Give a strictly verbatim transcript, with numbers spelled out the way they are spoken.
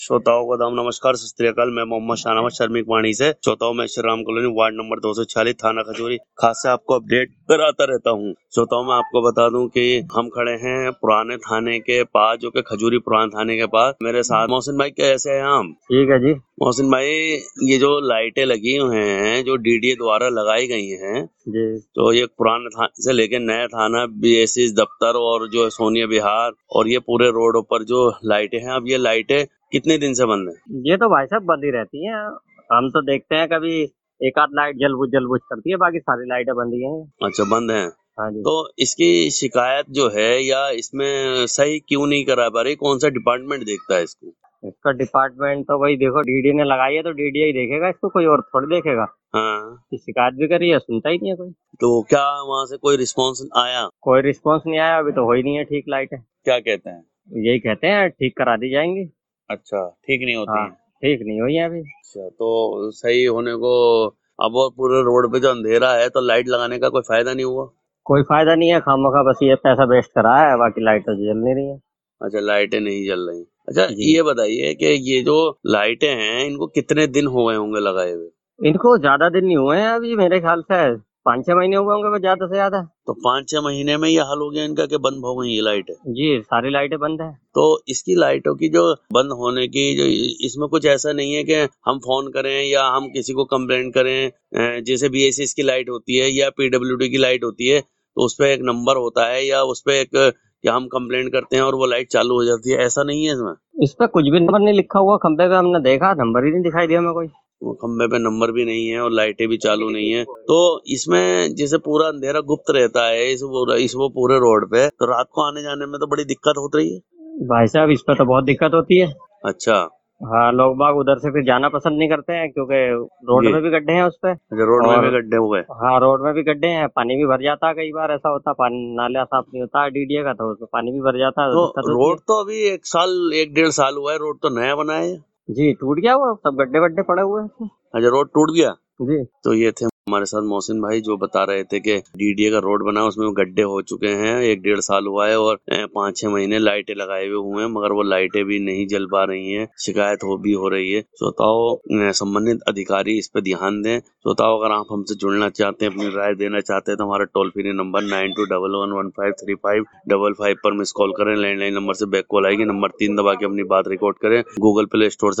श्रोताओं को दाम नमस्कार, सत श्री अकाल। मैं मोहम्मद शाहनवाज शर्मिक वाणी से श्रोताओं में Shri Ram colony ward number दो सौ छियालीस थाना खजूरी खास से आपको अपडेट कराता रहता हूं। श्रोताओं मैं आपको बता दूं कि हम खड़े हैं पुराने थाने के पास, जो कि खजूरी पुराने थाने के पास। मेरे साथ मोहसिन भाई, कैसे हैं हम? ठीक है जी। मोहसिन भाई, ये जो लाइटें लगी हुई हैं जो डीडीए द्वारा लगाई गई हैं जी तो ये पुराने थाने से लेकर नया थाना, बीएससी दफ्तर और जो सोनिया विहार और ये पूरे रोड पर जो लाइटें हैं, अब ये लाइटें कितने दिन से बंद है? ये तो भाई साहब बंद ही रहती हैं। हम तो देखते हैं कभी एक आध लाइट जल बुझ जल बुझ करती है, बाकी सारी लाइटें बंद ही हैं। अच्छा, बंद है। हाँ जी। तो इसकी शिकायत जो है या इसमें सही क्यों नहीं करा पा रही? कौन सा डिपार्टमेंट देखता है इसको? इसका डिपार्टमेंट तो वही देखो, डीडी ने लगाई है तो डीडी ही देखेगा इसको, कोई और थोड़ी देखेगा। हाँ, कि शिकायत भी करी है, सुनता ही नहीं है कोई। तो क्या वहाँ से कोई रिस्पॉन्स आया? कोई रिस्पॉन्स नहीं आया, अभी तो हो ही नहीं है ठीक लाइटें। क्या कहते हैं? यही कहते हैं ठीक करा दी जाएंगी। अच्छा, ठीक नहीं होती हाँ, है। ठीक नहीं हुई है अभी। अच्छा, तो सही होने को अब वो पूरे रोड पे जो अंधेरा है तो लाइट लगाने का कोई फायदा नहीं हुआ? कोई फायदा नहीं है, खामखा बस ये पैसा वेस्ट करा है, बाकी लाइट तो जल नहीं रही है। अच्छा, लाइटें नहीं जल रही। अच्छा, जी। ये बताइए कि ये जो लाइटें हैं इनको कितने दिन हो गए होंगे लगाए हुए? इनको ज्यादा दिन नहीं हुए हैं अभी, मेरे ख्याल से पाँच छह महीने हुए होंगे बस, ज्यादा से ज्यादा। तो पाँच छह महीने में ये हाल हो गया इनका कि बंद हो गई ये लाइटें? जी, सारी लाइटें बंद है। तो इसकी लाइटों की जो बंद होने की जो इसमें कुछ ऐसा नहीं है कि हम फोन करें या हम किसी को कंप्लेंट करें? अ, जैसे बीएसएस की लाइट होती है या पीडब्ल्यूडी की लाइट होती है तो उस पे एक नंबर होता है या उस पे एक या हम कंप्लेंट करते हैं और वो लाइट चालू हो जाती है, ऐसा नहीं है इसमें? इस पे कुछ भी नंबर नहीं लिखा हुआ, खंबे पे हमने देखा, नंबर ही नहीं दिखाई दिया हमें कोई। वो खंबे पे नंबर भी नहीं है और लाइटें भी चालू नहीं है। तो इसमें जैसे पूरा अंधेरा गुप्त रहता है इस वो इस वो पूरे रोड पे, तो रात को आने जाने में तो बड़ी दिक्कत होती रही है। भाई साहब इस पे तो बहुत दिक्कत होती है। अच्छा। हाँ, लोग बाग उधर से फिर जाना पसंद नहीं करते हैं, क्योंकि रोड जी। में भी गड्ढे हैं उस पे। अच्छा, रोड में और भी गड्ढे हुए? हाँ, रोड में भी गड्ढे हैं, पानी भी भर जाता है। कई बार ऐसा होता है पानी नाला साफ नहीं होता है डीडीए का, तो उसमें पानी भी भर जाता है, तो तो दिक्कत होती है। रोड तो अभी एक साल एक डेढ़ साल हुआ है, रोड तो नया बना है। जी, टूट गया वो सब, गड्ढे वड्ढे पड़े हुए हैं। अच्छा, रोड टूट गया। जी। तो ये थे हमारे साथ मोहसिन भाई जो बता रहे थे कि डीडीए का रोड बना उसमें गड्ढे हो चुके हैं, एक डेढ़ साल हुआ है और अ, पाँच छह महीने लाइटें लगाए हुए हुए हैं, मगर वो लाइटें भी नहीं जल पा रही हैं। शिकायत हो भी हो रही है। श्रोताओं, अ, संबंधित अधिकारी इस पर ध्यान दें। श्रोताओं, अगर आप हमसे जुड़ना चाहते हैं, अपनी राय देना चाहते हैं तो हमारा toll free number nine two double one one five three five double five पर मिस कॉल करें। लैंडलाइन नंबर से बैक कॉल आएगी, नंबर तीन दबा के अपनी बात रिकॉर्ड करें। गूगल प्ले स्टोर से